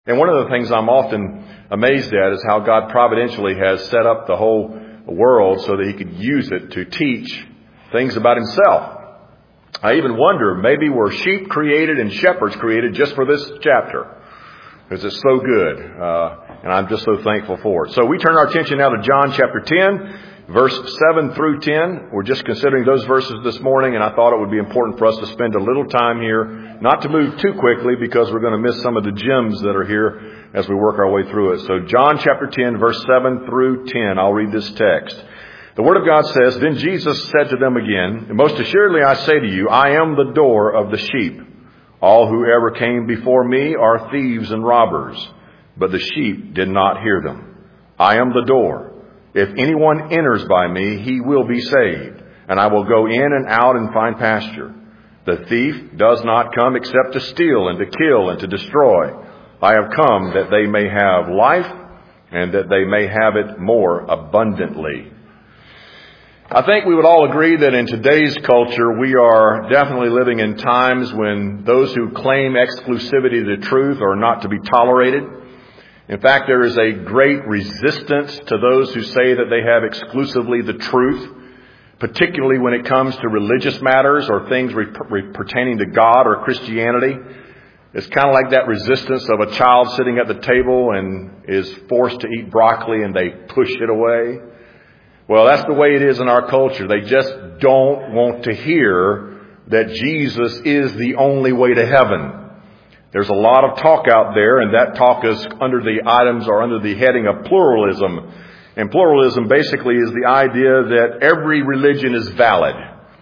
And one of the things I'm often amazed at is how God providentially has set up the whole world so that He could use it to teach things about Himself. I even wonder, maybe were sheep created and shepherds created just for this chapter? Because it's so good. And I'm just so thankful for it. So we turn our attention now to John chapter 10, verse 7 through 10. We're just considering those verses this morning, and I thought it would be important for us to spend a little time here, not to move too quickly because we're going to miss some of the gems that are here as we work our way through it. So John chapter 10, verse 7 through 10. I'll read this text. The Word of God says, "Then Jesus said to them again, 'Most assuredly I say to you, I am the door of the sheep. All who ever came before me are thieves and robbers, but the sheep did not hear them. I am the door. If anyone enters by me, he will be saved, and I will go in and out and find pasture. The thief does not come except to steal and to kill and to destroy. I have come that they may have life, and that they may have it more abundantly.'" I think we would all agree that in today's culture, we are definitely living in times when those who claim exclusivity to the truth are not to be tolerated. In fact, there is a great resistance to those who say that they have exclusively the truth, particularly when it comes to religious matters or things pertaining to God or Christianity. It's kind of like that resistance of a child sitting at the table and is forced to eat broccoli and they push it away. Well, that's the way it is in our culture. They just don't want to hear that Jesus is the only way to heaven. There's a lot of talk out there, and that talk is under the items or under the heading of pluralism. And pluralism basically is the idea that every religion is valid.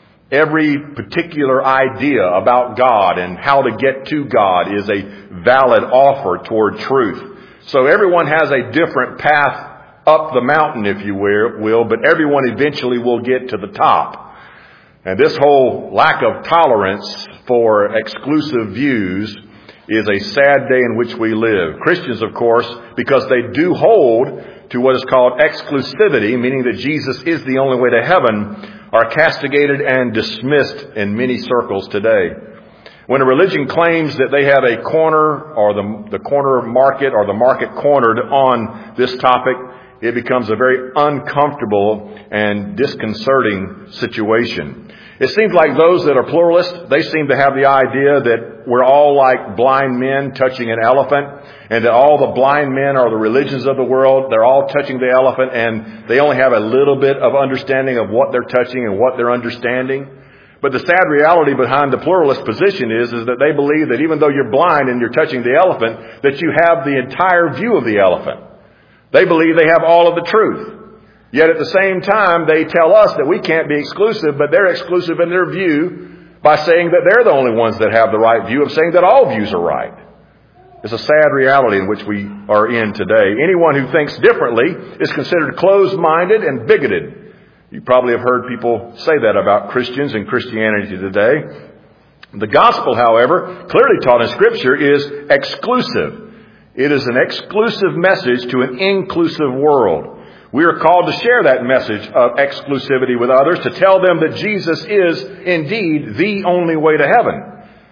Every particular idea about God and how to get to God is a valid offer toward truth. So everyone has a different path up the mountain, if you will, but everyone eventually will get to the top. And this whole lack of tolerance for exclusive views is a sad day in which we live. Christians, of course, because they do hold to what is called exclusivity, meaning that Jesus is the only way to heaven, are castigated and dismissed in many circles today. When a religion claims that they have a corner or the corner market or the market cornered on this topic, it becomes a very uncomfortable and disconcerting situation. It seems like those that are pluralists, they seem to have the idea that we're all like blind men touching an elephant, and that all the blind men are the religions of the world. They're all touching the elephant, and they only have a little bit of understanding of what they're touching and what they're understanding. But the sad reality behind the pluralist position is that they believe that even though you're blind and you're touching the elephant, that you have the entire view of the elephant. They believe they have all of the truth. Yet at the same time, they tell us that we can't be exclusive, but they're exclusive in their view by saying that they're the only ones that have the right view of saying that all views are right. It's a sad reality in which we are in today. Anyone who thinks differently is considered closed-minded and bigoted. You probably have heard people say that about Christians and Christianity today. The gospel, however, clearly taught in Scripture, is exclusive. It is an exclusive message to an inclusive world. We are called to share that message of exclusivity with others, to tell them that Jesus is indeed the only way to heaven.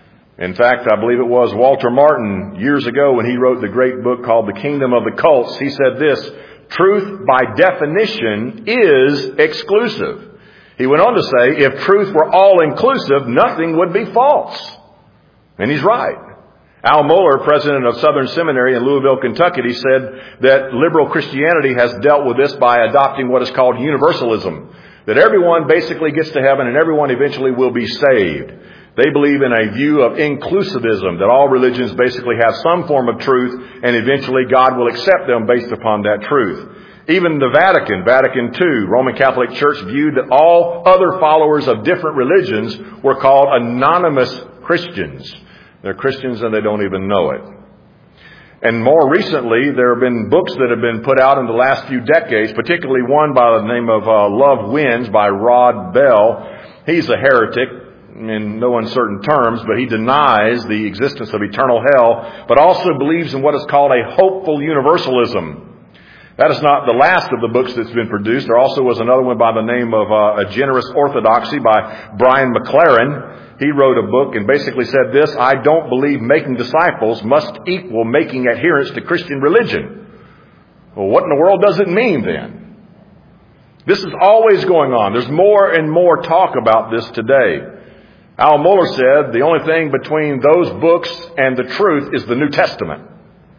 In fact, I believe it was Walter Martin years ago when he wrote the great book called The Kingdom of the Cults. He said this: "Truth by definition is exclusive." He went on to say, if truth were all-inclusive, nothing would be false. And he's right. Al Mohler, president of Southern Seminary in Louisville, Kentucky, he said that liberal Christianity has dealt with this by adopting what is called universalism, that everyone basically gets to heaven and everyone eventually will be saved. They believe in a view of inclusivism, that all religions basically have some form of truth and eventually God will accept them based upon that truth. Even the Vatican II, Roman Catholic Church, viewed that all other followers of different religions were called anonymous Christians. They're Christians and they don't even know it. And more recently, there have been books that have been put out in the last few decades, particularly one by the name of Love Wins by Rod Bell. He's a heretic in no uncertain terms, but he denies the existence of eternal hell, but also believes in what is called a hopeful universalism. That is not the last of the books that's been produced. There also was another one by the name of A Generous Orthodoxy by Brian McLaren. He wrote a book and basically said this: I don't believe making disciples must equal making adherents to Christian religion. Well, what in the world does it mean then? This is always going on. There's more and more talk about this today. Al Mohler said the only thing between those books and the truth is the New Testament.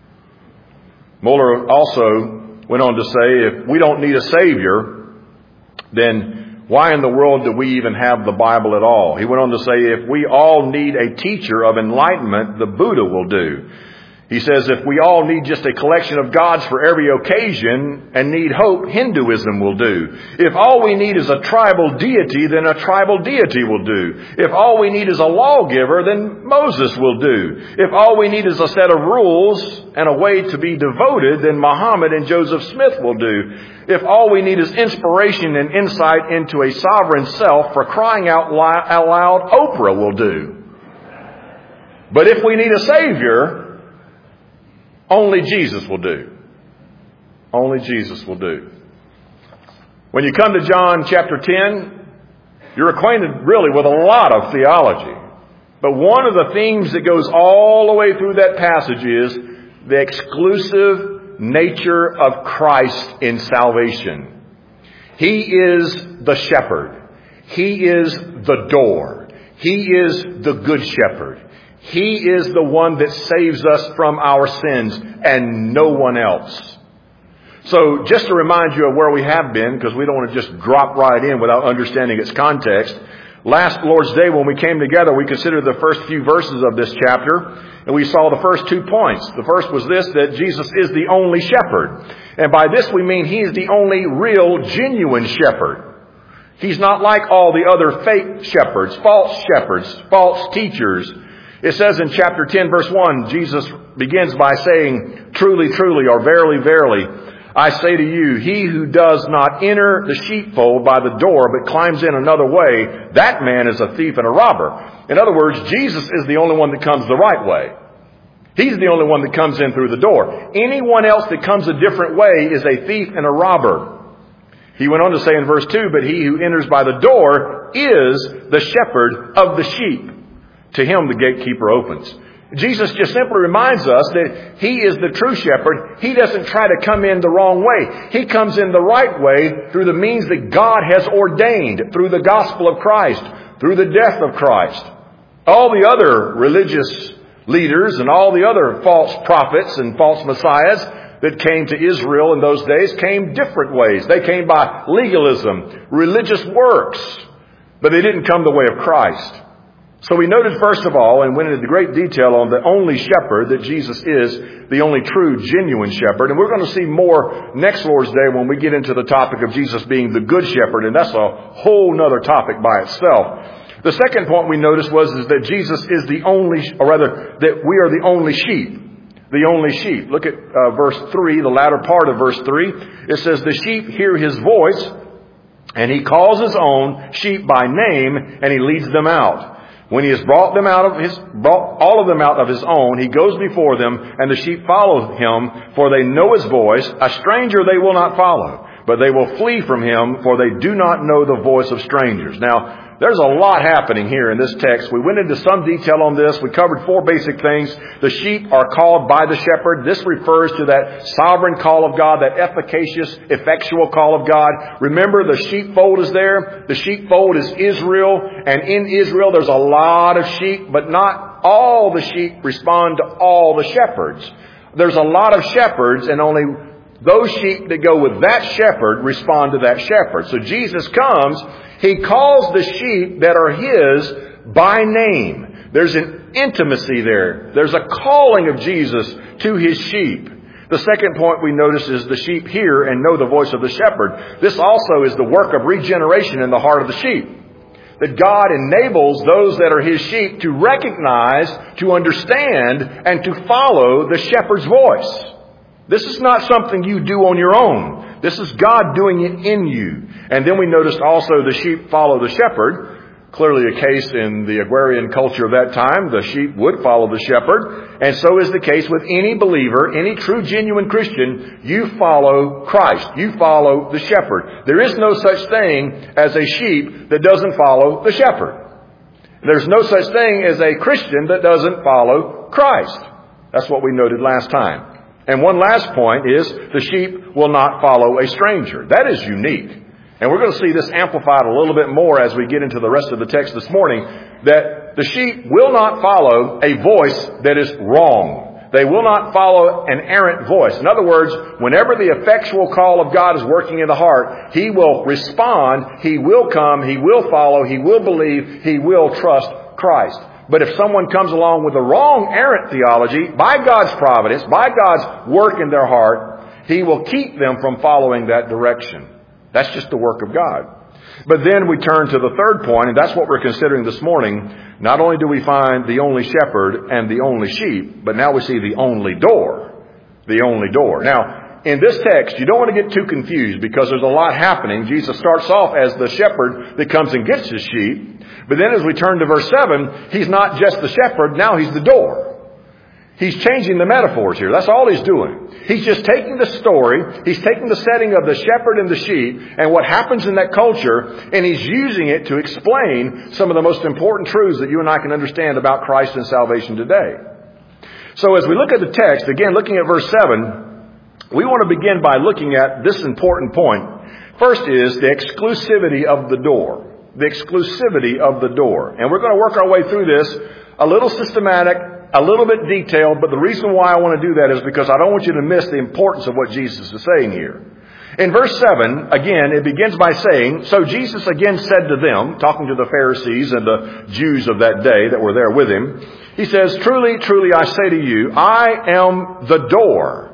Mohler also went on to say, if we don't need a Savior, then why in the world do we even have the Bible at all? He went on to say, if we all need a teacher of enlightenment, the Buddha will do. He says, if we all need just a collection of gods for every occasion and need hope, Hinduism will do. If all we need is a tribal deity, then a tribal deity will do. If all we need is a lawgiver, then Moses will do. If all we need is a set of rules and a way to be devoted, then Muhammad and Joseph Smith will do. If all we need is inspiration and insight into a sovereign self, for crying out loud, Oprah will do. But if we need a Savior, only Jesus will do. Only Jesus will do. When you come to John chapter 10, you're acquainted really with a lot of theology. But one of the themes that goes all the way through that passage is the exclusive nature of Christ in salvation. He is the shepherd. He is the door. He is the good shepherd. He is the one that saves us from our sins and no one else. So just to remind you of where we have been, because we don't want to just drop right in without understanding its context. Last Lord's Day when we came together, we considered the first few verses of this chapter, and we saw the first 2 points. The first was this, that Jesus is the only shepherd. And by this we mean He is the only real, genuine shepherd. He's not like all the other fake shepherds, false teachers. It says in chapter 10, verse 1, Jesus begins by saying, truly, truly, or verily, verily, I say to you, he who does not enter the sheepfold by the door, but climbs in another way, that man is a thief and a robber. In other words, Jesus is the only one that comes the right way. He's the only one that comes in through the door. Anyone else that comes a different way is a thief and a robber. He went on to say in verse 2, but he who enters by the door is the shepherd of the sheep. To him the gatekeeper opens. Jesus just simply reminds us that He is the true shepherd. He doesn't try to come in the wrong way. He comes in the right way through the means that God has ordained, through the gospel of Christ, through the death of Christ. All the other religious leaders and all the other false prophets and false messiahs that came to Israel in those days came different ways. They came by legalism, religious works, but they didn't come the way of Christ. So we noted first of all and went into great detail on the only shepherd, that Jesus is the only true, genuine shepherd. And we're going to see more next Lord's Day when we get into the topic of Jesus being the good shepherd. And that's a whole nother topic by itself. The second point we noticed was that Jesus is the only, or rather, that we are the only sheep. The only sheep. Look at verse 3, the latter part of verse 3. It says, the sheep hear His voice, and He calls His own sheep by name, and He leads them out. When He has brought all of them out of His own, He goes before them, and the sheep follow Him, for they know His voice. A stranger they will not follow, but they will flee from Him, for they do not know the voice of strangers. Now, there's a lot happening here in this text. We went into some detail on this. We covered 4 basic things. The sheep are called by the shepherd. This refers to that sovereign call of God, that efficacious, effectual call of God. Remember, the sheepfold is there. The sheepfold is Israel. And in Israel, there's a lot of sheep, but not all the sheep respond to all the shepherds. There's a lot of shepherds, and only those sheep that go with that shepherd respond to that shepherd. So Jesus comes. He calls the sheep that are His by name. There's an intimacy there. There's a calling of Jesus to His sheep. The second point we notice is the sheep hear and know the voice of the shepherd. This also is the work of regeneration in the heart of the sheep. That God enables those that are His sheep to recognize, to understand, and to follow the shepherd's voice. This is not something you do on your own. This is God doing it in you. And then we noticed also the sheep follow the shepherd. Clearly a case in the agrarian culture of that time. The sheep would follow the shepherd. And so is the case with any believer, any true, genuine Christian. You follow Christ. You follow the shepherd. There is no such thing as a sheep that doesn't follow the shepherd. There's no such thing as a Christian that doesn't follow Christ. That's what we noted last time. And one last point is the sheep will not follow a stranger. That is unique. And we're going to see this amplified a little bit more as we get into the rest of the text this morning, that the sheep will not follow a voice that is wrong. They will not follow an errant voice. In other words, whenever the effectual call of God is working in the heart, He will respond, He will come, He will follow, He will believe, He will trust Christ. But if someone comes along with the wrong errant theology, by God's providence, by God's work in their heart, He will keep them from following that direction. That's just the work of God. But then we turn to the third point, and that's what we're considering this morning. Not only do we find the only shepherd and the only sheep, but now we see the only door. The only door. Now, in this text, you don't want to get too confused because there's a lot happening. Jesus starts off as the shepherd that comes and gets his sheep. But then as we turn to verse 7, He's not just the shepherd, now He's the door. He's changing the metaphors here. That's all He's doing. He's just taking the story, He's taking the setting of the shepherd and the sheep and what happens in that culture, and He's using it to explain some of the most important truths that you and I can understand about Christ and salvation today. So as we look at the text, again, looking at verse 7, we want to begin by looking at this important point. First is the exclusivity of the door. The exclusivity of the door. And we're going to work our way through this a little systematic, a little bit detailed, but the reason why I want to do that is because I don't want you to miss the importance of what Jesus is saying here. In verse 7, again, it begins by saying, so Jesus again said to them, talking to the Pharisees and the Jews of that day that were there with Him, He says, truly, truly, I say to you, I am the door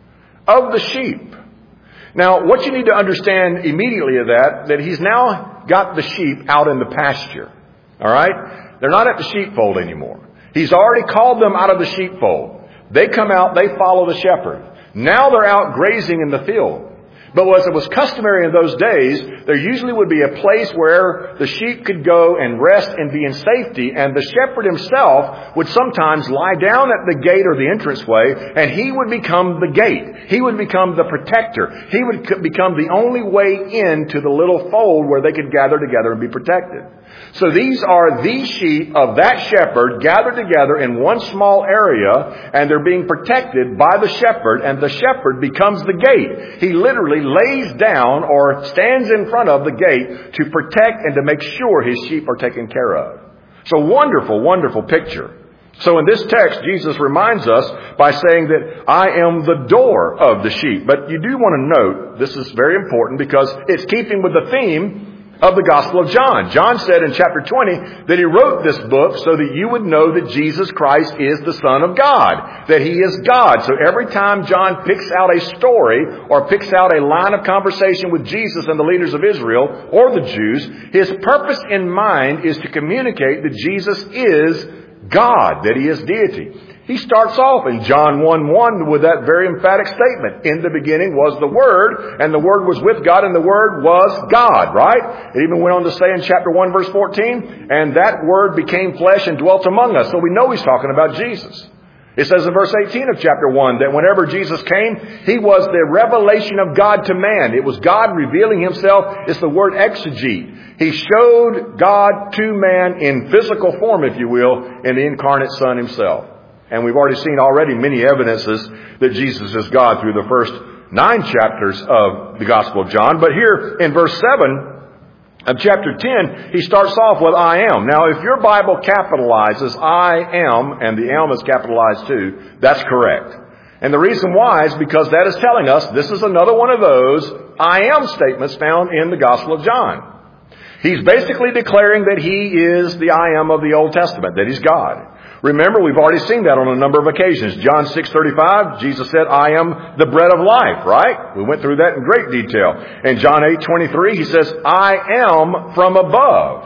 of the sheep. Now, what you need to understand immediately of that He's now got the sheep out in the pasture. All right? They're not at the sheepfold anymore. He's already called them out of the sheepfold. They come out, they follow the shepherd. Now they're out grazing in the field. But as it was customary in those days, there usually would be a place where the sheep could go and rest and be in safety, and the shepherd himself would sometimes lie down at the gate or the entranceway, and he would become the gate. He would become the protector. He would become the only way into the little fold where they could gather together and be protected. So these are the sheep of that shepherd gathered together in one small area, and they're being protected by the shepherd, and the shepherd becomes the gate. He literally lays down or stands in front of the gate to protect and to make sure His sheep are taken care of. So wonderful, wonderful picture. So in this text, Jesus reminds us by saying that I am the door of the sheep. But you do want to note, this is very important because it's keeping with the theme of the Gospel of John. John said in chapter 20 that he wrote this book so that you would know that Jesus Christ is the Son of God, that He is God. So every time John picks out a story or picks out a line of conversation with Jesus and the leaders of Israel or the Jews, his purpose in mind is to communicate that Jesus is God, that He is deity. He starts off in John 1:1 with that very emphatic statement. In the beginning was the Word, and the Word was with God, and the Word was God, right? It even went on to say in chapter 1, verse 14, and that Word became flesh and dwelt among us. So we know He's talking about Jesus. It says in verse 18 of chapter 1 that whenever Jesus came, He was the revelation of God to man. It was God revealing Himself. It's the word exegete. He showed God to man in physical form, if you will, in the incarnate Son Himself. And we've already seen many evidences that Jesus is God through the first 9 chapters of the Gospel of John. But here in verse 7 of chapter 10, he starts off with I am. Now, if your Bible capitalizes I am, and the am is capitalized too, that's correct. And the reason why is because that is telling us this is another one of those I am statements found in the Gospel of John. He's basically declaring that He is the I am of the Old Testament, that He's God. Remember, we've already seen that on a number of occasions. John 6:35, Jesus said, I am the bread of life, right? We went through that in great detail. In John 8:23, He says, I am from above.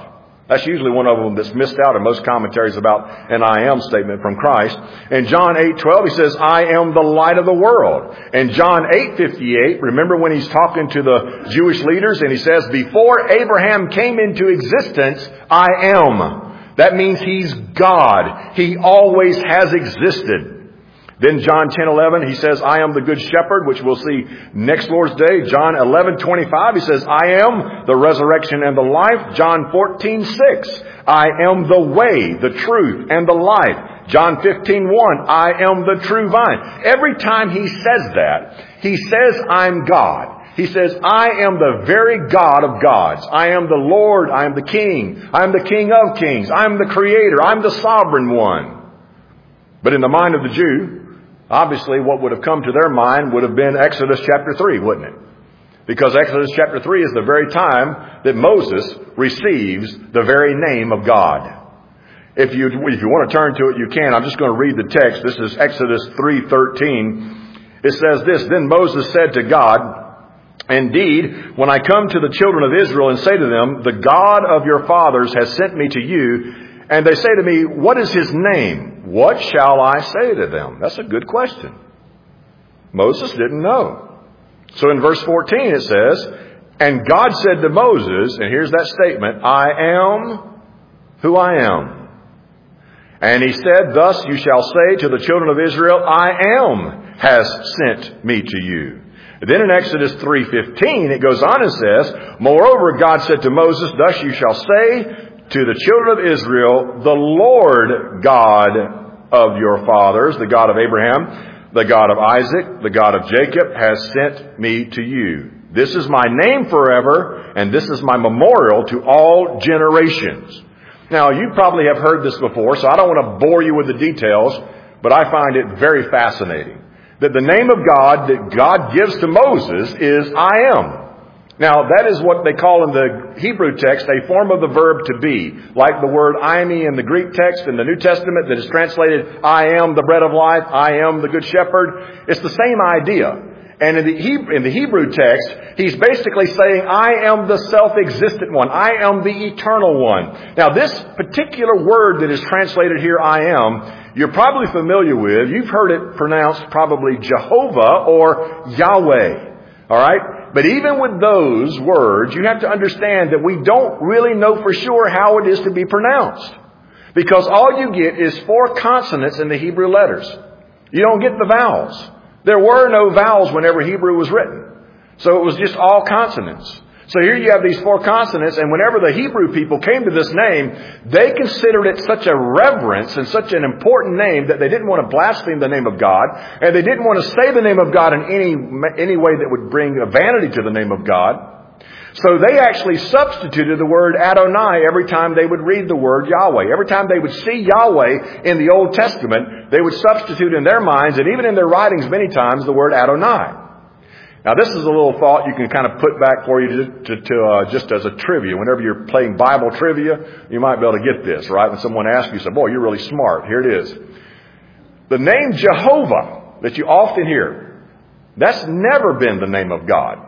That's usually one of them that's missed out in most commentaries about an I am statement from Christ. In John 8:12, he says, I am the light of the world. In John 8:58, remember when he's talking to the Jewish leaders and he says, before Abraham came into existence, I am. That means he's God. He always has existed. Then John 10:11, he says, I am the good shepherd, which we'll see next Lord's Day. John 11:25, he says, I am the resurrection and the life. John 14:6, I am the way, the truth, and the life. John 15:1, I am the true vine. Every time he says that, he says, I'm God. He says, I am the very God of gods. I am the Lord. I am the King. I am the King of kings. I am the Creator. I am the sovereign one. But in the mind of the Jew, obviously, what would have come to their mind would have been Exodus chapter 3, wouldn't it? Because Exodus chapter 3 is the very time that Moses receives the very name of God. If you want to turn to it, you can. I'm just going to read the text. This is Exodus 3:13. It says this, Then Moses said to God, Indeed, when I come to the children of Israel and say to them, The God of your fathers has sent me to you, and they say to me, What is his name? What shall I say to them? That's a good question. Moses didn't know. So in verse 14 it says, And God said to Moses, and here's that statement, I am who I am. And he said, Thus you shall say to the children of Israel, I am has sent me to you. Then in Exodus 3:15 it goes on and says, Moreover, God said to Moses, Thus you shall say to the children of Israel, the Lord God of your fathers, the God of Abraham, the God of Isaac, the God of Jacob, has sent me to you. This is my name forever, and this is my memorial to all generations. Now, you probably have heard this before, so I don't want to bore you with the details, but I find it very fascinating that the name of God that God gives to Moses is I am. Now, that is what they call in the Hebrew text a form of the verb to be. Like the word eimi in the Greek text in the New Testament that is translated, I am the bread of life, I am the good shepherd. It's the same idea. And in the Hebrew text, he's basically saying, I am the self-existent one. I am the eternal one. Now, this particular word that is translated here, I am, you're probably familiar with. You've heard it pronounced probably Jehovah or Yahweh. All right? But even with those words, you have to understand that we don't really know for sure how it is to be pronounced. Because all you get is 4 consonants in the Hebrew letters. You don't get the vowels. There were no vowels whenever Hebrew was written. So it was just all consonants. So here you have these 4 consonants, and whenever the Hebrew people came to this name, they considered it such a reverence and such an important name that they didn't want to blaspheme the name of God, and they didn't want to say the name of God in any way that would bring a vanity to the name of God. So they actually substituted the word Adonai every time they would read the word Yahweh. Every time they would see Yahweh in the Old Testament, they would substitute in their minds, and even in their writings many times, the word Adonai. Now, this is a little thought you can kind of put back for you to just as a trivia. Whenever you're playing Bible trivia, you might be able to get this, right? When someone asks you, say, boy, you're really smart. Here it is. The name Jehovah that you often hear, that's never been the name of God.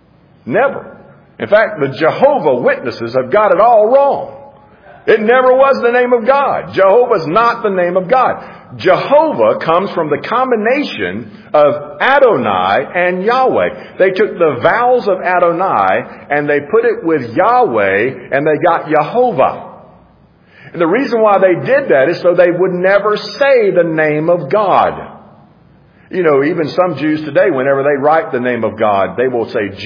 Never. In fact, the Jehovah Witnesses have got it all wrong. It never was the name of God. Jehovah's not the name of God. Jehovah comes from the combination of Adonai and Yahweh. They took the vowels of Adonai and they put it with Yahweh and they got Jehovah. And the reason why they did that is so they would never say the name of God. You know, even some Jews today, whenever they write the name of God, they will say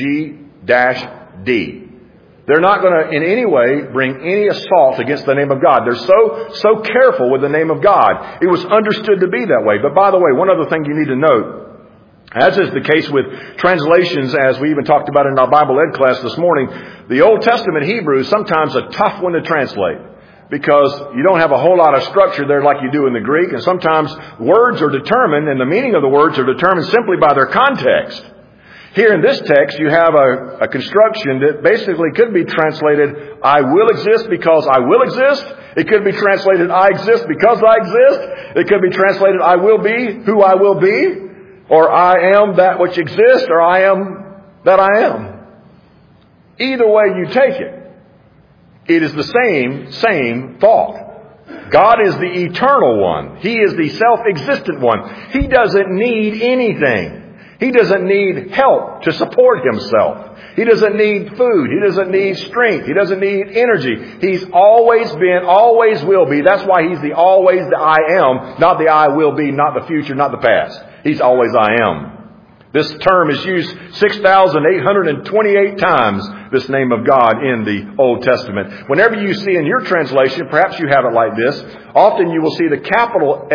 G-D. They're not going to in any way bring any assault against the name of God. They're so careful with the name of God. It was understood to be that way. But by the way, one other thing you need to note, as is the case with translations, as we even talked about in our Bible Ed class this morning, the Old Testament Hebrew is sometimes a tough one to translate because you don't have a whole lot of structure there like you do in the Greek. And sometimes words are determined and the meaning of the words are determined simply by their context. Here in this text, you have a construction that basically could be translated, I will exist because I will exist. It could be translated, I exist because I exist. It could be translated, I will be who I will be. Or I am that which exists, or I am that I am. Either way you take it, It is the same thought. God is the eternal one. He is the self-existent one. He doesn't need anything. He doesn't need help to support himself. He doesn't need food. He doesn't need strength. He doesn't need energy. He's always been, always will be. That's why he's the always the I am, not the I will be, not the future, not the past. He's always I am. This term is used 6,828 times, this name of God in the Old Testament. Whenever you see in your translation, perhaps you have it like this, often you will see the capital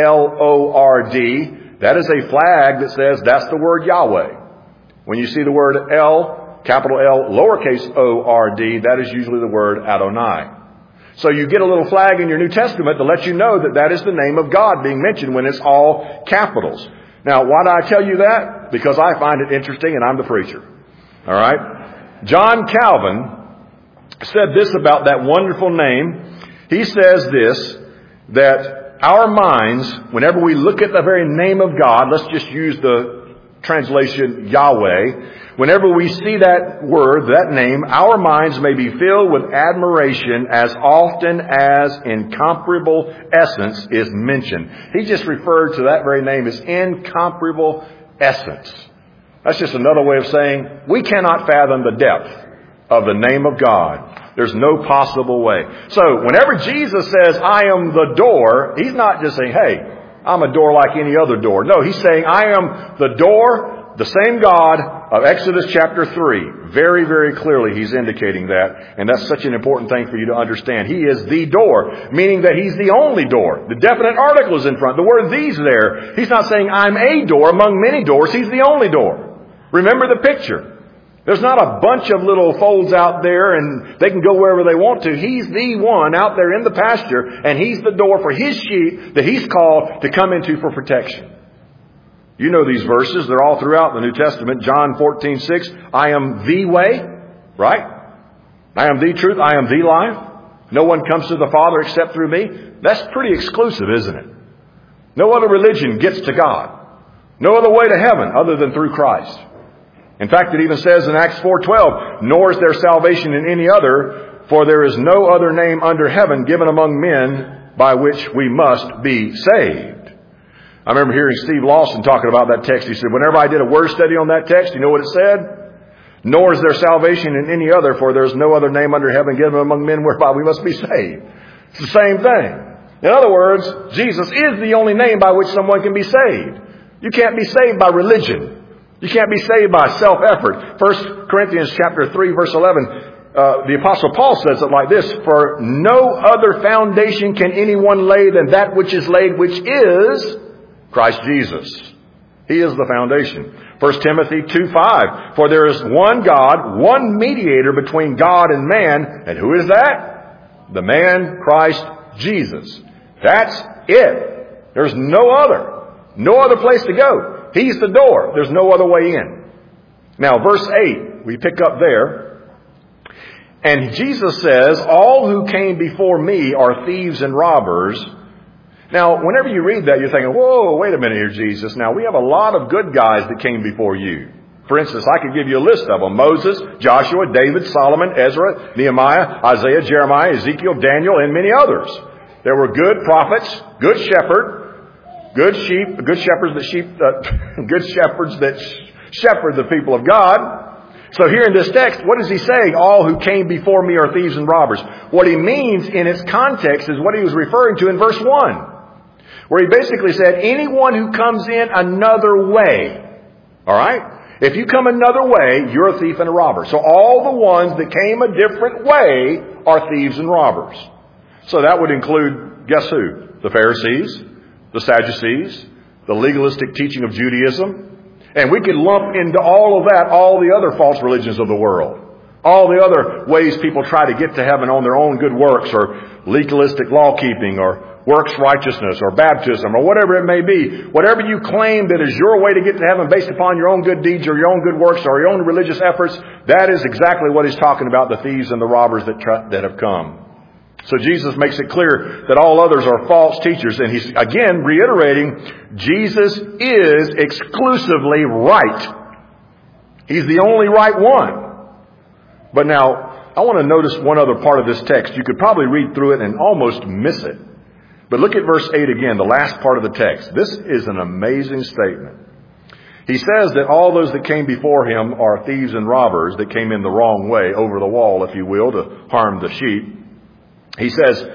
L-O-R-D. That is a flag that says that's the word Yahweh. When you see the word L, capital L, lowercase O-R-D, that is usually the word Adonai. So you get a little flag in your New Testament to let you know that that is the name of God being mentioned when it's all capitals. Now, why do I tell you that? Because I find it interesting and I'm the preacher. All right? John Calvin said this about that wonderful name. He says this, that our minds, whenever we look at the very name of God, let's just use the translation Yahweh, whenever we see that word, that name, our minds may be filled with admiration as often as incomparable essence is mentioned. He just referred to that very name as incomparable essence. That's just another way of saying we cannot fathom the depth of the name of God. There's no possible way. So whenever Jesus says, I am the door, he's not just saying, hey, I'm a door like any other door. No, he's saying, I am the door, the same God of Exodus chapter 3. Very, very clearly he's indicating that. And that's such an important thing for you to understand. He is the door, meaning that he's the only door. The definite article is in front. The word the's there. He's not saying I'm a door among many doors. He's the only door. Remember the picture. There's not a bunch of little folds out there and they can go wherever they want to. He's the one out there in the pasture, and he's the door for his sheep that he's called to come into for protection. You know these verses. They're all throughout the New Testament. John 14:6, I am the way, right? I am the truth. I am the life. No one comes to the Father except through me. That's pretty exclusive, isn't it? No other religion gets to God. No other way to heaven other than through Christ. In fact, it even says in Acts 4:12, nor is there salvation in any other, for there is no other name under heaven given among men by which we must be saved. I remember hearing Steve Lawson talking about that text. He said, whenever I did a word study on that text, you know what it said? Nor is there salvation in any other, for there is no other name under heaven given among men whereby we must be saved. It's the same thing. In other words, Jesus is the only name by which someone can be saved. You can't be saved by religion. You can't be saved by self-effort. 1 Corinthians chapter 3, verse 11, the Apostle Paul says it like this, for no other foundation can anyone lay than that which is laid, which is Christ Jesus. He is the foundation. 1 Timothy 2:5, for there is one God, one mediator between God and man. And who is that? The man Christ Jesus. That's it. There's no other place to go. He's the door. There's no other way in. Now, verse 8, we pick up there. And Jesus says, all who came before me are thieves and robbers. Now, whenever you read that, you're thinking, whoa, wait a minute here, Jesus. Now, we have a lot of good guys that came before you. For instance, I could give you a list of them. Moses, Joshua, David, Solomon, Ezra, Nehemiah, Isaiah, Jeremiah, Ezekiel, Daniel, and many others. There were good prophets, good shepherds, good shepherds that shepherd the people of God. So here in this text, what is he saying? All who came before me are thieves and robbers. What he means in its context is what he was referring to in verse 1, where he basically said, anyone who comes in another way, all right? If you come another way, you're a thief and a robber. So all the ones that came a different way are thieves and robbers. So that would include, guess who? The Pharisees, the Sadducees, the legalistic teaching of Judaism. And we could lump into all of that all the other false religions of the world. All the other ways people try to get to heaven on their own good works, or legalistic law keeping, or works righteousness, or baptism, or whatever it may be. Whatever you claim that is your way to get to heaven based upon your own good deeds or your own good works or your own religious efforts, that is exactly what he's talking about, the thieves and the robbers that have come. So Jesus makes it clear that all others are false teachers. And he's again reiterating, Jesus is exclusively right. He's the only right one. But now, I want to notice one other part of this text. You could probably read through it and almost miss it. But look at verse 8 again, the last part of the text. This is an amazing statement. He says that all those that came before him are thieves and robbers that came in the wrong way, over the wall, if you will, to harm the sheep. He says,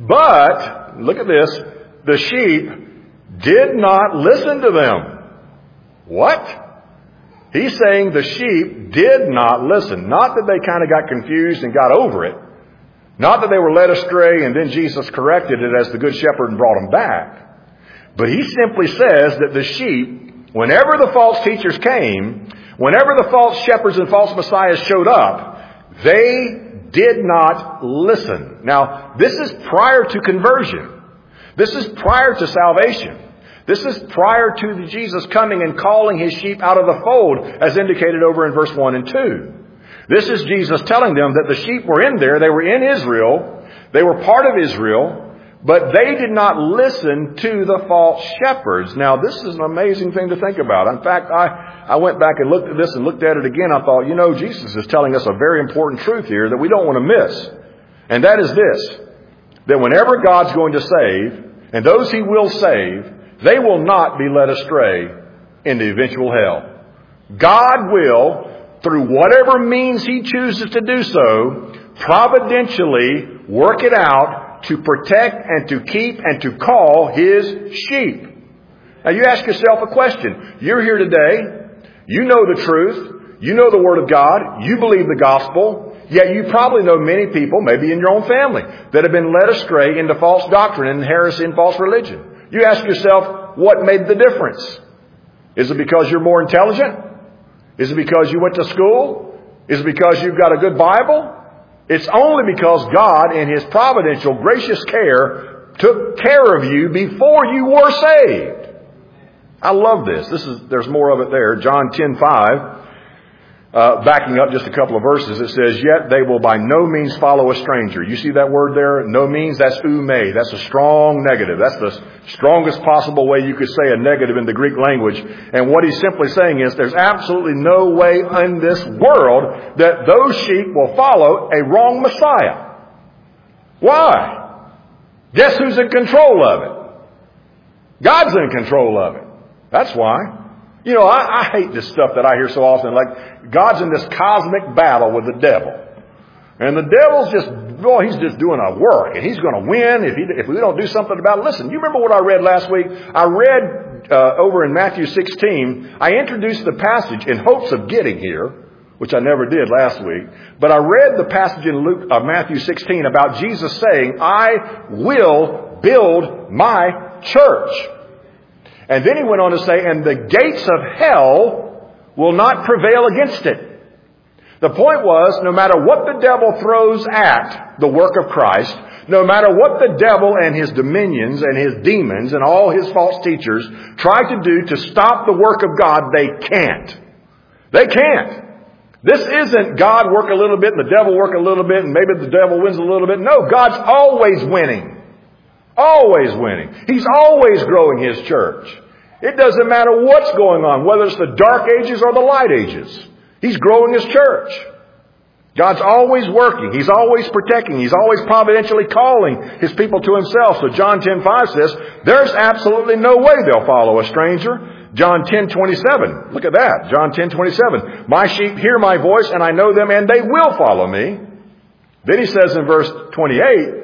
but, look at this, the sheep did not listen to them. What? He's saying the sheep did not listen. Not that they kind of got confused and got over it. Not that they were led astray and then Jesus corrected it as the good shepherd and brought them back. But he simply says that the sheep, whenever the false teachers came, whenever the false shepherds and false messiahs showed up, they did not listen. Now, this is prior to conversion. This is prior to salvation. This is prior to Jesus coming and calling his sheep out of the fold, as indicated over in verse 1 and 2. This is Jesus telling them that the sheep were in there. They were in Israel. They were part of Israel. But they did not listen to the false shepherds. Now, this is an amazing thing to think about. In fact, I went back and looked at this and looked at it again. I thought, Jesus is telling us a very important truth here that we don't want to miss. And that is this, that whenever God's going to save, and those he will save, they will not be led astray into eventual hell. God will, through whatever means he chooses to do so, providentially work it out to protect and to keep and to call his sheep. Now you ask yourself a question. You're here today. You know the truth. You know the Word of God. You believe the gospel. Yet you probably know many people, maybe in your own family, that have been led astray into false doctrine and heresy and false religion. You ask yourself, what made the difference? Is it because you're more intelligent? Is it because you went to school? Is it because you've got a good Bible? It's only because God, in his providential, gracious care, took care of you before you were saved. I love this. There's more of it there. John 10:5. Backing up just a couple of verses, it says, yet they will by no means follow a stranger. You see that word there? No means, that's ume. That's a strong negative. That's the strongest possible way you could say a negative in the Greek language. And what he's simply saying is there's absolutely no way in this world that those sheep will follow a wrong Messiah. Why? Guess who's in control of it? God's in control of it. That's why. I hate this stuff that I hear so often, like God's in this cosmic battle with the devil. And the devil's he's just doing a work, and he's going to win if we don't do something about it. Listen, you remember what I read last week? I read over in Matthew 16, I introduced the passage in hopes of getting here, which I never did last week. But I read the passage in Matthew 16 about Jesus saying, I will build my church. And then he went on to say, and the gates of hell will not prevail against it. The point was, no matter what the devil throws at the work of Christ, no matter what the devil and his dominions and his demons and all his false teachers try to do to stop the work of God, they can't. They can't. This isn't God work a little bit and the devil work a little bit and maybe the devil wins a little bit. No, God's always winning. Always winning. He's always growing his church. It doesn't matter what's going on, whether it's the dark ages or the light ages. He's growing his church. God's always working. He's always protecting. He's always providentially calling his people to himself. So John 10:5 says, there's absolutely no way they'll follow a stranger. John 10:27. Look at that. John 10:27. My sheep hear my voice and I know them and they will follow me. Then he says in verse 28,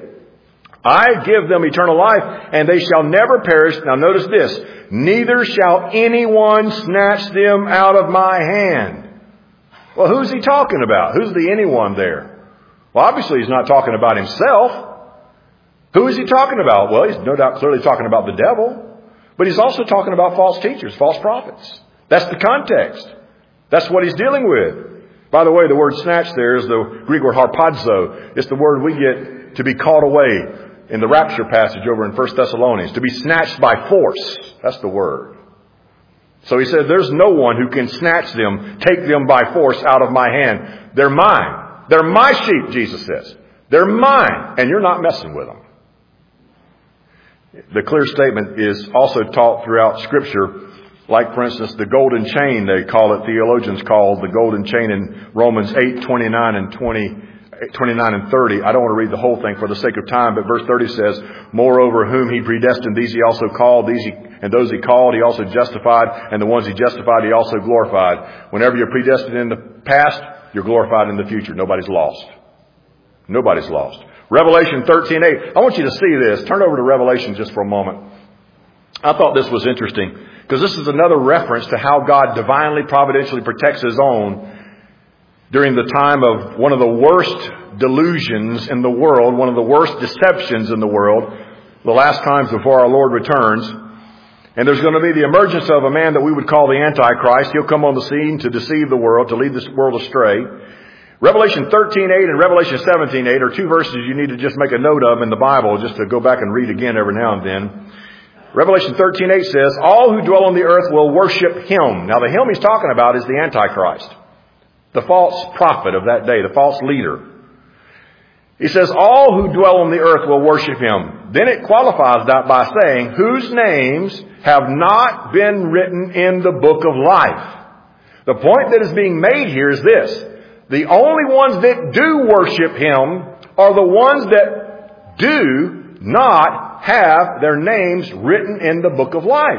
I give them eternal life, and they shall never perish. Now notice this. Neither shall anyone snatch them out of my hand. Well, who's he talking about? Who's the anyone there? Well, obviously he's not talking about himself. Who is he talking about? Well, he's no doubt clearly talking about the devil. But he's also talking about false teachers, false prophets. That's the context. That's what he's dealing with. By the way, the word snatch there is the Greek word harpazo. It's the word we get to be caught away in the rapture passage over in 1 Thessalonians. To be snatched by force. That's the word. So he said, there's no one who can snatch them, take them by force out of my hand. They're mine. They're my sheep, Jesus says. They're mine, and you're not messing with them. The clear statement is also taught throughout Scripture, like, for instance, the golden chain, they call it, theologians call the golden chain in Romans 8:29 and 29 and 30. I don't want to read the whole thing for the sake of time, but verse 30 says, moreover, whom he predestined, these he also called, and those he called, he also justified, and the ones he justified, he also glorified. Whenever you're predestined in the past, you're glorified in the future. Nobody's lost. Nobody's lost. Revelation 13:8. I want you to see this. Turn over to Revelation just for a moment. I thought this was interesting because this is another reference to how God divinely, providentially protects His own during the time of one of the worst delusions in the world, one of the worst deceptions in the world, the last times before our Lord returns. And there's going to be the emergence of a man that we would call the Antichrist. He'll come on the scene to deceive the world, to lead this world astray. Revelation 13:8 and Revelation 17:8 are two verses you need to just make a note of in the Bible, just to go back and read again every now and then. Revelation 13:8 says, all who dwell on the earth will worship Him. Now the Him he's talking about is the Antichrist, the false prophet of that day, the false leader. He says, all who dwell on the earth will worship Him. Then it qualifies that by saying, whose names have not been written in the book of life. The point that is being made here is this. The only ones that do worship Him are the ones that do not have their names written in the book of life.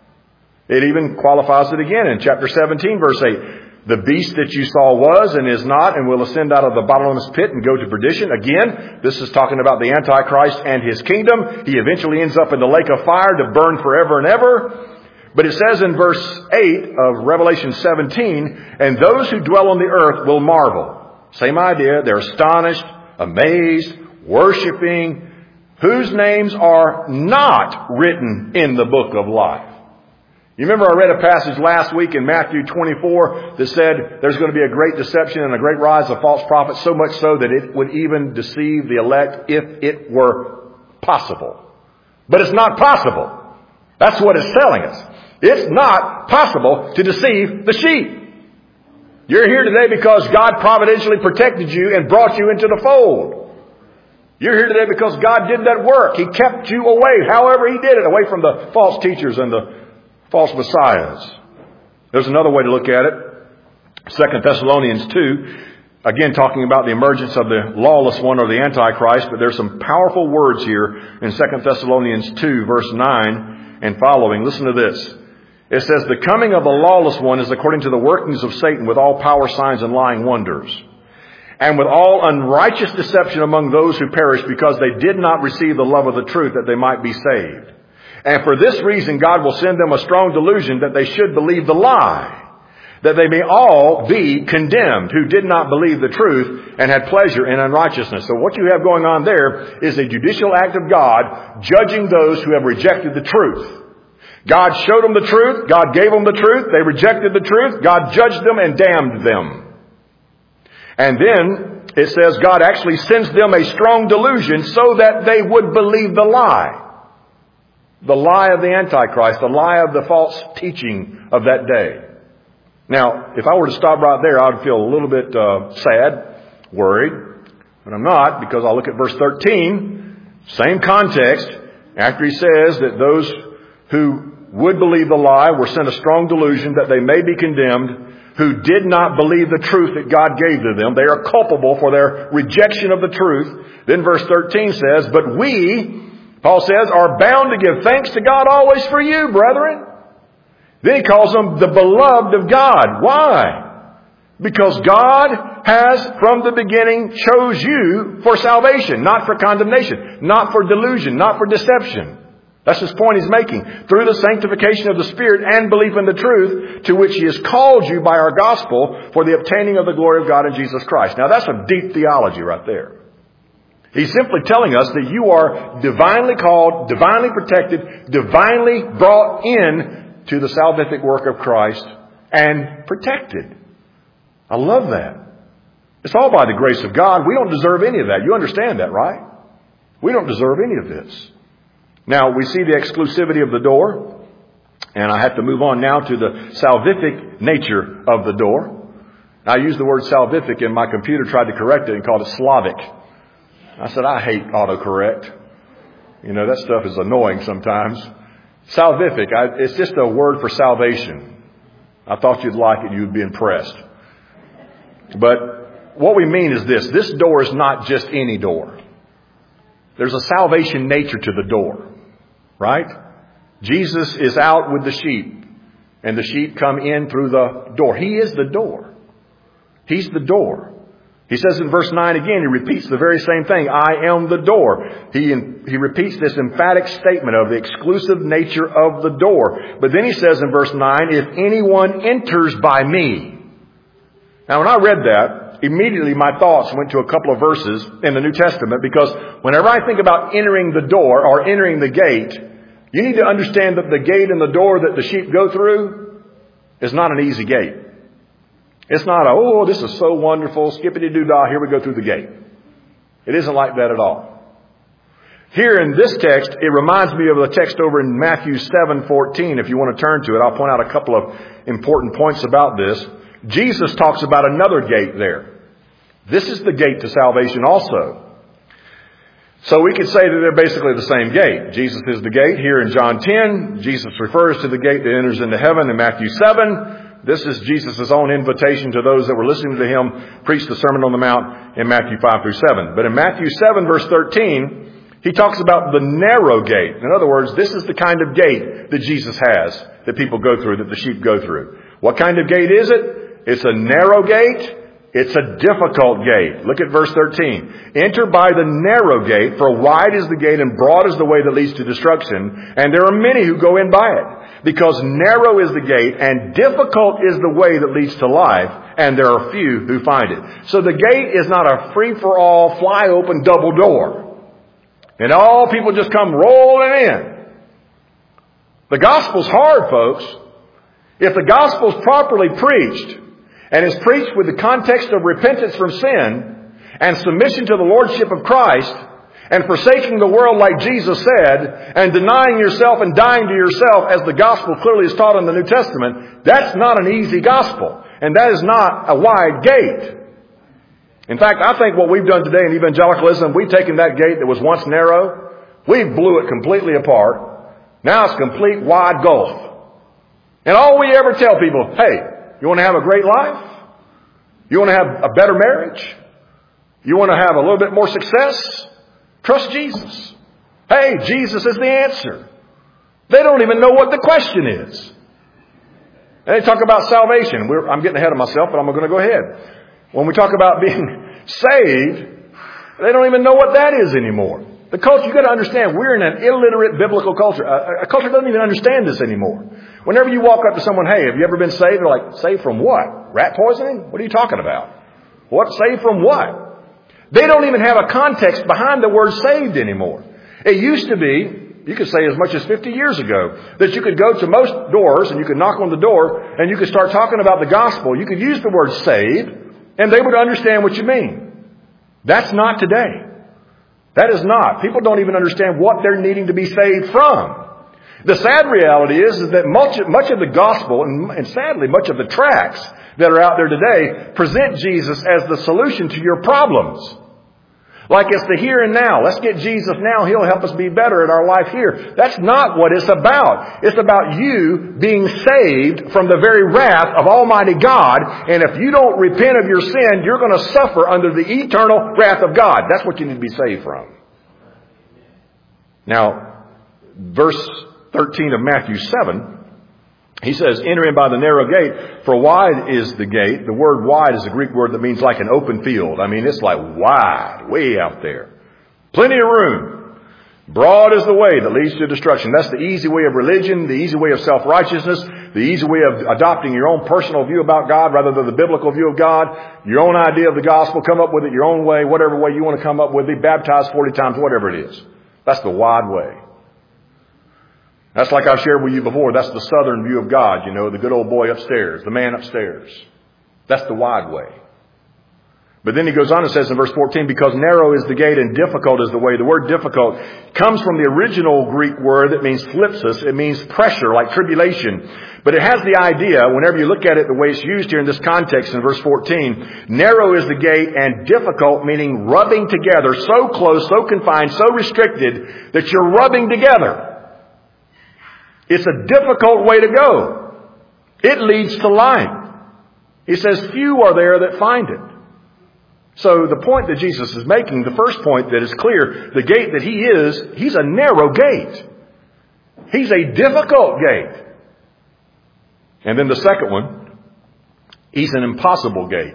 It even qualifies it again in chapter 17, verse 8. The beast that you saw was and is not and will ascend out of the bottomless pit and go to perdition. Again, this is talking about the Antichrist and his kingdom. He eventually ends up in the lake of fire to burn forever and ever. But it says in verse 8 of Revelation 17, and those who dwell on the earth will marvel. Same idea. They're astonished, amazed, worshiping, whose names are not written in the book of life. You remember I read a passage last week in Matthew 24 that said there's going to be a great deception and a great rise of false prophets, so much so that it would even deceive the elect if it were possible. But it's not possible. That's what it's telling us. It's not possible to deceive the sheep. You're here today because God providentially protected you and brought you into the fold. You're here today because God did that work. He kept you away, however He did it, away from the false teachers and the false messiahs. There's another way to look at it. 2 Thessalonians 2, again talking about the emergence of the lawless one or the Antichrist, but there's some powerful words here in 2 Thessalonians 2, verse 9 and following. Listen to this. It says, the coming of the lawless one is according to the workings of Satan with all power, signs, and lying wonders, and with all unrighteous deception among those who perish because they did not receive the love of the truth that they might be saved. And for this reason, God will send them a strong delusion that they should believe the lie, that they may all be condemned who did not believe the truth and had pleasure in unrighteousness. So what you have going on there is a judicial act of God judging those who have rejected the truth. God showed them the truth. God gave them the truth. They rejected the truth. God judged them and damned them. And then it says God actually sends them a strong delusion so that they would believe the lie. The lie of the Antichrist, the lie of the false teaching of that day. Now, if I were to stop right there, I would feel a little bit sad, worried. But I'm not, because I'll look at verse 13, same context, after he says that those who would believe the lie were sent a strong delusion that they may be condemned, who did not believe the truth that God gave to them. They are culpable for their rejection of the truth. Then verse 13 says, but we, Paul says, are bound to give thanks to God always for you, brethren. Then he calls them the beloved of God. Why? Because God has from the beginning chose you for salvation, not for condemnation, not for delusion, not for deception. That's his point he's making. Through the sanctification of the Spirit and belief in the truth to which He has called you by our gospel for the obtaining of the glory of God in Jesus Christ. Now that's a deep theology right there. He's simply telling us that you are divinely called, divinely protected, divinely brought in to the salvific work of Christ and protected. I love that. It's all by the grace of God. We don't deserve any of that. You understand that, right? We don't deserve any of this. Now, we see the exclusivity of the door, and I have to move on now to the salvific nature of the door. I used the word salvific, and my computer tried to correct it and called it Slavic. I said, I hate autocorrect. You know, that stuff is annoying sometimes. Salvific, it's just a word for salvation. I thought you'd like it, you'd be impressed. But what we mean is this. This door is not just any door. There's a salvation nature to the door. Right? Jesus is out with the sheep. And the sheep come in through the door. He is the door. He's the door. He says in verse 9 again, he repeats the very same thing. I am the door. He repeats this emphatic statement of the exclusive nature of the door. But then he says in verse 9, if anyone enters by me. Now when I read that, immediately my thoughts went to a couple of verses in the New Testament, because whenever I think about entering the door or entering the gate, you need to understand that the gate and the door that the sheep go through is not an easy gate. It's not this is so wonderful, skippity-doo-dah, here we go through the gate. It isn't like that at all. Here in this text, it reminds me of the text over in Matthew 7:14. If you want to turn to it, I'll point out a couple of important points about this. Jesus talks about another gate there. This is the gate to salvation also. So we could say that they're basically the same gate. Jesus is the gate here in John 10. Jesus refers to the gate that enters into heaven in Matthew 7. This is Jesus' own invitation to those that were listening to him preach the Sermon on the Mount in Matthew 5 through 7. But in Matthew 7 verse 13, he talks about the narrow gate. In other words, this is the kind of gate that Jesus has, that people go through, that the sheep go through. What kind of gate is it? It's a narrow gate. It's a difficult gate. Look at verse 13. Enter by the narrow gate, for wide is the gate and broad is the way that leads to destruction, and there are many who go in by it. Because narrow is the gate and difficult is the way that leads to life, and there are few who find it. So the gate is not a free-for-all, fly-open double door. And all people just come rolling in. The gospel's hard, folks. If the gospel's properly preached, and is preached with the context of repentance from sin and submission to the lordship of Christ and forsaking the world like Jesus said and denying yourself and dying to yourself as the gospel clearly is taught in the New Testament, that's not an easy gospel. And that is not a wide gate. In fact, I think what we've done today in evangelicalism, we've taken that gate that was once narrow, we blew it completely apart. Now it's complete wide gulf. And all we ever tell people, hey, you want to have a great life? You want to have a better marriage? You want to have a little bit more success? Trust Jesus. Hey, Jesus is the answer. They don't even know what the question is. And they talk about salvation. I'm getting ahead of myself, but I'm going to go ahead. When we talk about being saved, they don't even know what that is anymore. The culture, you've got to understand, we're in an illiterate biblical culture. A culture doesn't even understand this anymore. Whenever you walk up to someone, hey, have you ever been saved? They're like, saved from what? Rat poisoning? What are you talking about? What? Saved from what? They don't even have a context behind the word saved anymore. It used to be, you could say as much as 50 years ago, that you could go to most doors and you could knock on the door and you could start talking about the gospel. You could use the word saved and they would understand what you mean. That's not today. That is not. People don't even understand what they're needing to be saved from. The sad reality is that much of the gospel and sadly much of the tracts that are out there today present Jesus as the solution to your problems. Like it's the here and now. Let's get Jesus now. He'll help us be better at our life here. That's not what it's about. It's about you being saved from the very wrath of Almighty God. And if you don't repent of your sin, you're going to suffer under the eternal wrath of God. That's what you need to be saved from. Now, verse 13 of Matthew 7, he says, enter in by the narrow gate, for wide is the gate. The word wide is a Greek word that means like an open field. I mean, it's like wide, way out there. Plenty of room. Broad is the way that leads to destruction. That's the easy way of religion, the easy way of self-righteousness, the easy way of adopting your own personal view about God rather than the biblical view of God, your own idea of the gospel, come up with it your own way, whatever way you want to come up with, be baptized 40 times, whatever it is. That's the wide way. That's like I've shared with you before. That's the southern view of God, you know, the good old boy upstairs, the man upstairs. That's the wide way. But then he goes on and says in verse 14, because narrow is the gate and difficult is the way. The word difficult comes from the original Greek word that means thlipsis. It means pressure, like tribulation. But it has the idea, whenever you look at it the way it's used here in this context in verse 14, narrow is the gate and difficult, meaning rubbing together, so close, so confined, so restricted that you're rubbing together. It's a difficult way to go. It leads to life. He says, few are there that find it. So the point that Jesus is making, the first point that is clear, the gate that he is, he's a narrow gate. He's a difficult gate. And then the second one, he's an impossible gate.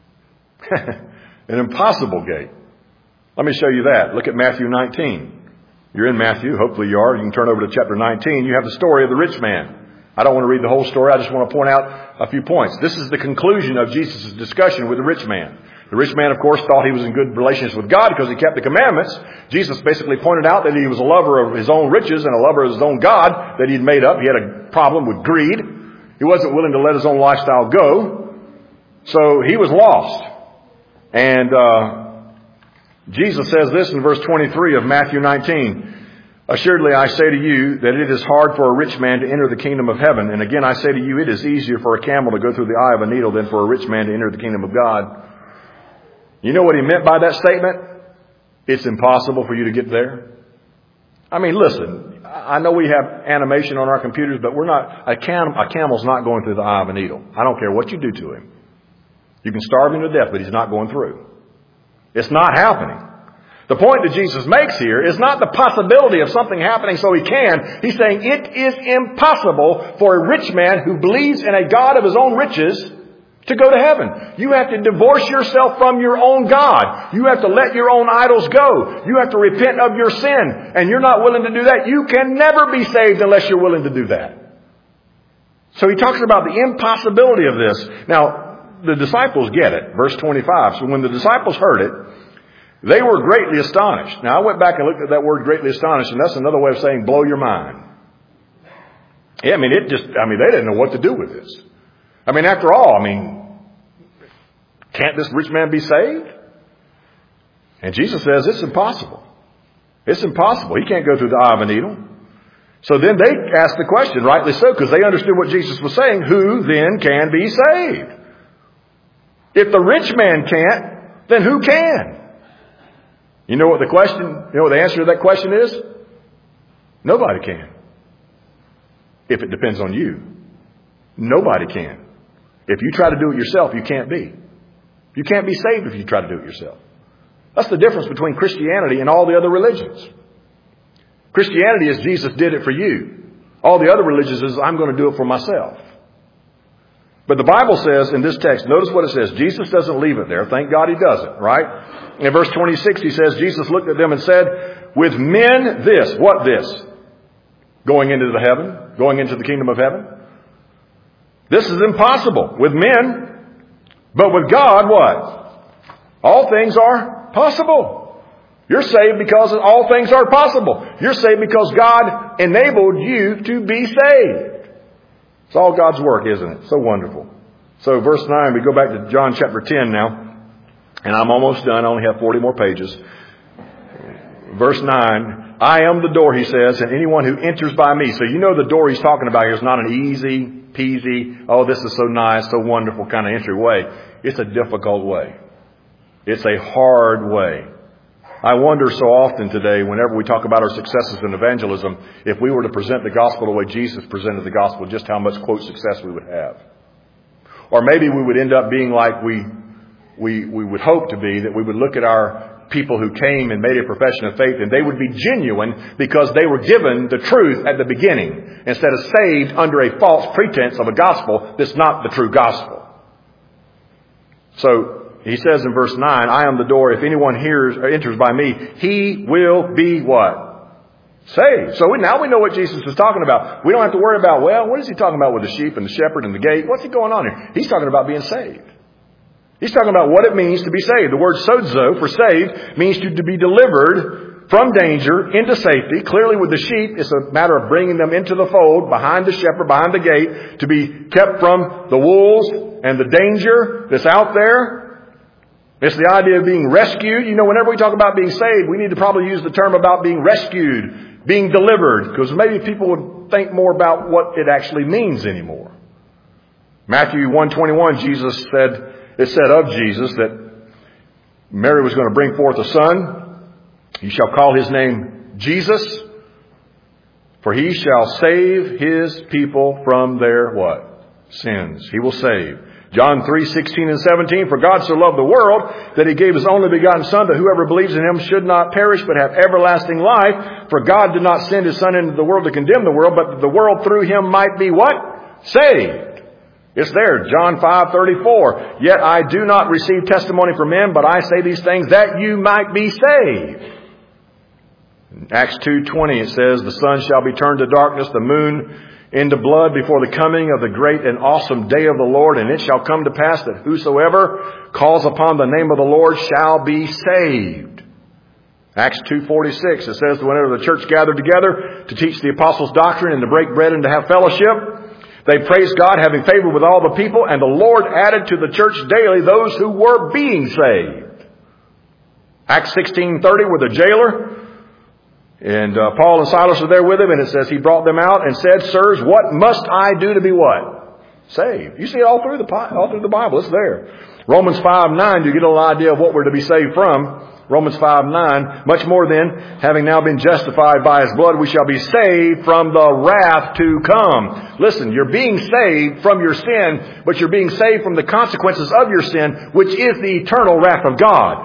An impossible gate. Let me show you that. Look at Matthew 19. You're in Matthew. Hopefully you are. You can turn over to chapter 19. You have the story of the rich man. I don't want to read the whole story. I just want to point out a few points. This is the conclusion of Jesus' discussion with the rich man. The rich man, of course, thought he was in good relations with God because he kept the commandments. Jesus basically pointed out that he was a lover of his own riches and a lover of his own God that he'd made up. He had a problem with greed. He wasn't willing to let his own lifestyle go. So he was lost. And Jesus says this in verse 23 of Matthew 19. Assuredly, I say to you that it is hard for a rich man to enter the kingdom of heaven. And again, I say to you, it is easier for a camel to go through the eye of a needle than for a rich man to enter the kingdom of God. You know what he meant by that statement? It's impossible for you to get there. I mean, listen, I know we have animation on our computers, but a camel's not going through the eye of a needle. I don't care what you do to him. You can starve him to death, but he's not going through. It's not happening. The point that Jesus makes here is not the possibility of something happening so he can. He's saying it is impossible for a rich man who believes in a God of his own riches to go to heaven. You have to divorce yourself from your own God. You have to let your own idols go. You have to repent of your sin. And you're not willing to do that. You can never be saved unless you're willing to do that. So he talks about the impossibility of this. Now, the disciples get it. Verse 25. So when the disciples heard it, they were greatly astonished. Now, I went back and looked at that word greatly astonished, and that's another way of saying blow your mind. Yeah, they didn't know what to do with this. After all, can't this rich man be saved? And Jesus says it's impossible. It's impossible. He can't go through the eye of a needle. So then they asked the question, rightly so, because they understood what Jesus was saying. Who then can be saved? If the rich man can't, then who can? You know what the answer to that question is? Nobody can. If it depends on you. Nobody can. If you try to do it yourself, you can't be. You can't be saved if you try to do it yourself. That's the difference between Christianity and all the other religions. Christianity is Jesus did it for you. All the other religions is I'm going to do it for myself. But the Bible says in this text, notice what it says. Jesus doesn't leave it there. Thank God he doesn't, right? In verse 26 he says, Jesus looked at them and said, with men this, what this? Going into the kingdom of heaven? This is impossible with men, but with God, what? All things are possible. You're saved because all things are possible. You're saved because God enabled you to be saved. It's all God's work, isn't it? So wonderful. So verse 9, we go back to John chapter 10 now. And I'm almost done. I only have 40 more pages. Verse 9, I am the door, he says, and anyone who enters by me. So you know the door he's talking about here is not an easy peasy, oh, this is so nice, so wonderful kind of entryway. It's a difficult way. It's a hard way. I wonder so often today, whenever we talk about our successes in evangelism, if we were to present the gospel the way Jesus presented the gospel, just how much, quote, success we would have. Or maybe we would end up being like we would hope to be, that we would look at our people who came and made a profession of faith, and they would be genuine because they were given the truth at the beginning, instead of saved under a false pretense of a gospel that's not the true gospel. So, he says in verse 9, I am the door. If anyone enters by me, he will be what? Saved. So now we know what Jesus is talking about. We don't have to worry about, well, what is he talking about with the sheep and the shepherd and the gate? What's he going on here? He's talking about being saved. He's talking about what it means to be saved. The word sozo for saved means to be delivered from danger into safety. Clearly with the sheep, it's a matter of bringing them into the fold, behind the shepherd, behind the gate, to be kept from the wolves and the danger that's out there. It's the idea of being rescued. You know, whenever we talk about being saved, we need to probably use the term about being rescued, being delivered, because maybe people would think more about what it actually means anymore. Matthew 1:21, it said of Jesus that Mary was going to bring forth a son. You shall call his name Jesus, for he shall save his people from their what? sins. He will save. John 3:16 and 17, for God so loved the world that He gave His only begotten Son, that whoever believes in Him should not perish but have everlasting life. For God did not send His Son into the world to condemn the world, but that the world through Him might be what? Saved. It's there, John 5:34. Yet I do not receive testimony from men, but I say these things that you might be saved. In Acts 2:20 it says, the sun shall be turned to darkness, the moon into blood before the coming of the great and awesome day of the Lord. And it shall come to pass that whosoever calls upon the name of the Lord shall be saved. Acts 2:46, it says, whenever the church gathered together to teach the apostles' doctrine and to break bread and to have fellowship, they praised God, having favor with all the people, and the Lord added to the church daily those who were being saved. Acts 16:30, where the jailer and Paul and Silas are there with him, and it says he brought them out and said, sirs, what must I do to be what? Saved. You see it all through the Bible. It's there. Romans 5:9, you get a little idea of what we're to be saved from. Romans 5:9, much more then, having now been justified by His blood, we shall be saved from the wrath to come. Listen, you're being saved from your sin, but you're being saved from the consequences of your sin, which is the eternal wrath of God.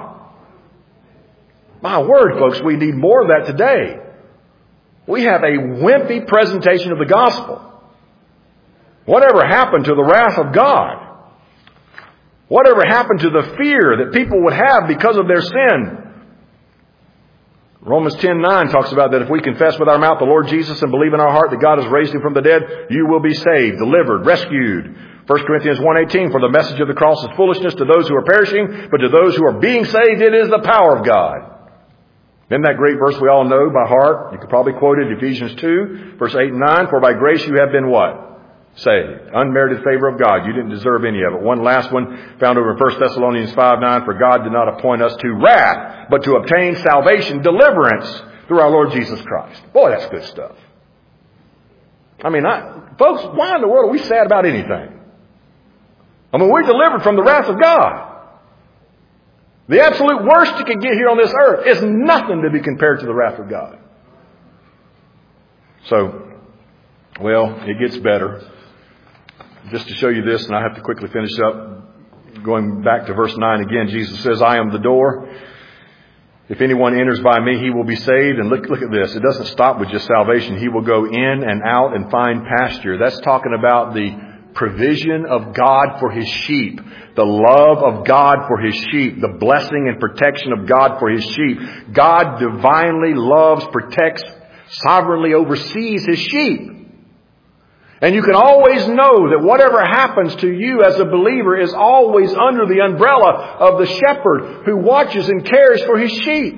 My word, folks, we need more of that today. We have a wimpy presentation of the gospel. Whatever happened to the wrath of God? Whatever happened to the fear that people would have because of their sin? Romans 10:9 talks about that if we confess with our mouth the Lord Jesus and believe in our heart that God has raised Him from the dead, you will be saved, delivered, rescued. 1 Corinthians 1:18, for the message of the cross is foolishness to those who are perishing, but to those who are being saved, it is the power of God. Then that great verse we all know by heart, you could probably quote it, Ephesians 2, verse 8 and 9, for by grace you have been what? Saved. Unmerited favor of God. You didn't deserve any of it. One last one found over in 1 Thessalonians 5:9, for God did not appoint us to wrath, but to obtain salvation, deliverance through our Lord Jesus Christ. Boy, that's good stuff. I mean, folks, why in the world are we sad about anything? I mean, we're delivered from the wrath of God. The absolute worst you can get here on this earth is nothing to be compared to the wrath of God. So, well, it gets better. Just to show you this, and I have to quickly finish up, going back to verse 9 again, Jesus says, I am the door. If anyone enters by me, he will be saved. And look at this. It doesn't stop with just salvation. He will go in and out and find pasture. That's talking about the provision of God for His sheep, the love of God for His sheep, the blessing and protection of God for His sheep. God divinely loves, protects, sovereignly oversees His sheep. And you can always know that whatever happens to you as a believer is always under the umbrella of the shepherd who watches and cares for his sheep.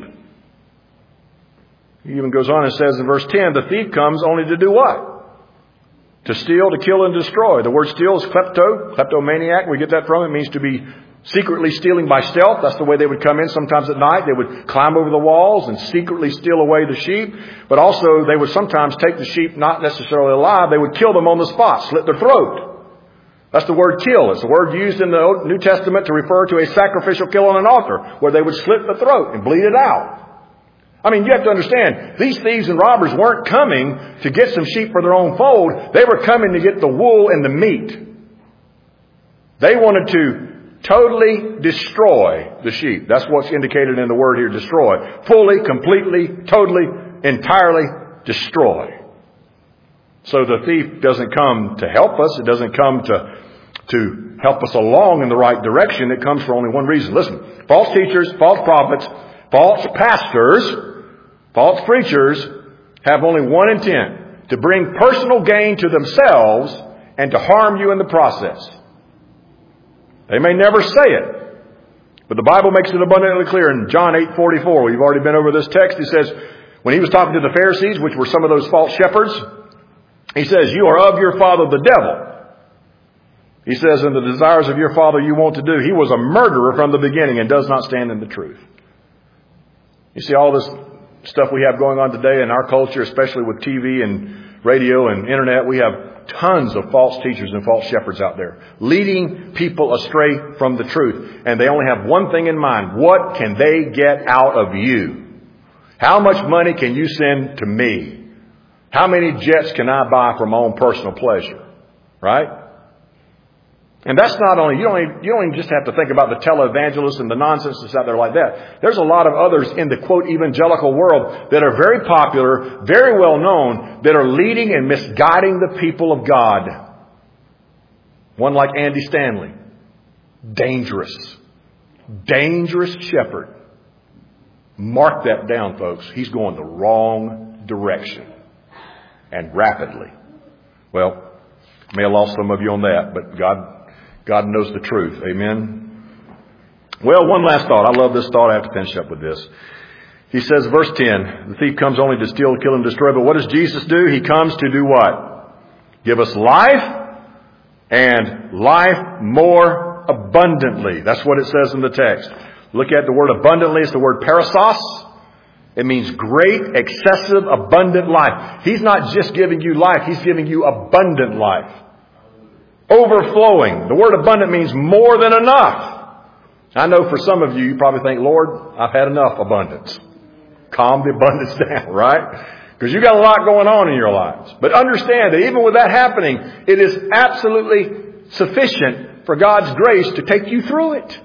He even goes on and says in verse 10, the thief comes only to do what? To steal, to kill, and destroy. The word steal is kleptomaniac. We get that from. It means to be secretly stealing by stealth. That's the way they would come in sometimes at night. They would climb over the walls and secretly steal away the sheep. But also they would sometimes take the sheep not necessarily alive. They would kill them on the spot, slit their throat. That's the word kill. It's the word used in the New Testament to refer to a sacrificial kill on an altar where they would slit the throat and bleed it out. I mean, you have to understand, these thieves and robbers weren't coming to get some sheep for their own fold. They were coming to get the wool and the meat. They wanted to totally destroy the sheep. That's what's indicated in the word here, destroy. Fully, completely, totally, entirely destroy. So the thief doesn't come to help us. It doesn't come to help us along in the right direction. It comes for only one reason. Listen, false teachers, false prophets, false pastors, false preachers have only one intent: to bring personal gain to themselves and to harm you in the process. They may never say it, but the Bible makes it abundantly clear in John 8:44. We've already been over this text. He says, when he was talking to the Pharisees, which were some of those false shepherds, he says, you are of your father the devil. He says, and the desires of your father you want to do. He was a murderer from the beginning and does not stand in the truth. You see all this stuff we have going on today in our culture, especially with TV and radio and internet. We have tons of false teachers and false shepherds out there leading people astray from the truth. And they only have one thing in mind. What can they get out of you? How much money can you send to me? How many jets can I buy for my own personal pleasure? Right? And that's not only, you don't even just have to think about the televangelists and the nonsense that's out there like that. There's a lot of others in the quote evangelical world that are very popular, very well known, that are leading and misguiding the people of God. One like Andy Stanley. Dangerous. Dangerous shepherd. Mark that down, folks. He's going the wrong direction. And rapidly. Well, may have lost some of you on that, but God knows the truth. Amen. Well, one last thought. I love this thought. I have to finish up with this. He says, verse 10, the thief comes only to steal, kill, and destroy. But what does Jesus do? He comes to do what? Give us life and life more abundantly. That's what it says in the text. Look at the word abundantly. It's the word parasos. It means great, excessive, abundant life. He's not just giving you life. He's giving you abundant life. Overflowing. The word abundant means more than enough. I know for some of you, you probably think, Lord, I've had enough abundance. Calm the abundance down, right? Because you've got a lot going on in your lives. But understand that even with that happening, it is absolutely sufficient for God's grace to take you through it.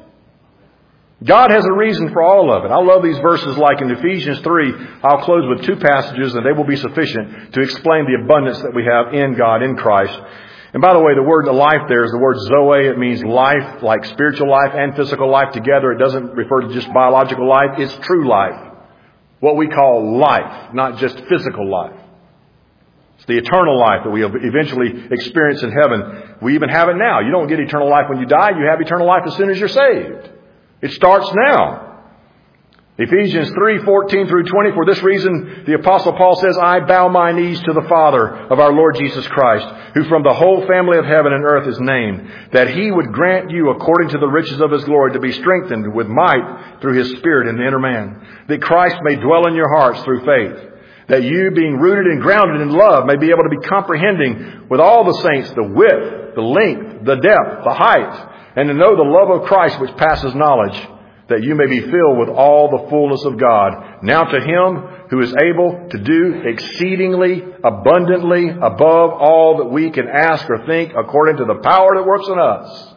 God has a reason for all of it. I love these verses like in Ephesians 3. I'll close with two passages and they will be sufficient to explain the abundance that we have in God, in Christ. And by the way, the word life there is the word zoe. It means life, like spiritual life and physical life together. It doesn't refer to just biological life. It's true life. What we call life, not just physical life. It's the eternal life that we eventually experience in heaven. We even have it now. You don't get eternal life when you die. You have eternal life as soon as you're saved. It starts now. Ephesians 3:14 through 20. For this reason, the Apostle Paul says, I bow my knees to the Father of our Lord Jesus Christ, who from the whole family of heaven and earth is named, that He would grant you, according to the riches of His glory, to be strengthened with might through His Spirit in the inner man, that Christ may dwell in your hearts through faith, that you, being rooted and grounded in love, may be able to be comprehending with all the saints the width, the length, the depth, the height, and to know the love of Christ which passes knowledge, that you may be filled with all the fullness of God. Now to Him who is able to do exceedingly abundantly above all that we can ask or think, according to the power that works in us.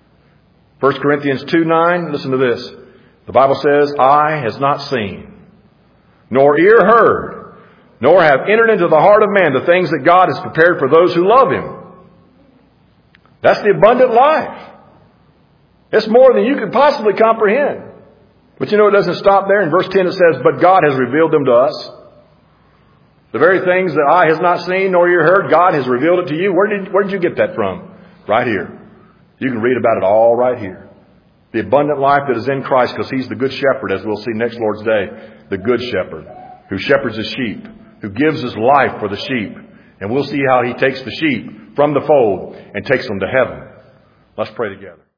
1 Corinthians 2:9, listen to this. The Bible says, eye has not seen, nor ear heard, nor have entered into the heart of man the things that God has prepared for those who love Him. That's the abundant life. It's more than you could possibly comprehend. But you know, it doesn't stop there. In verse 10 it says, but God has revealed them to us. The very things that eye has not seen nor ear heard, God has revealed it to you. Where did you get that from? Right here. You can read about it all right here. The abundant life that is in Christ, because He's the good shepherd, as we'll see next Lord's Day. The good shepherd who shepherds His sheep, who gives His life for the sheep. And we'll see how He takes the sheep from the fold and takes them to heaven. Let's pray together.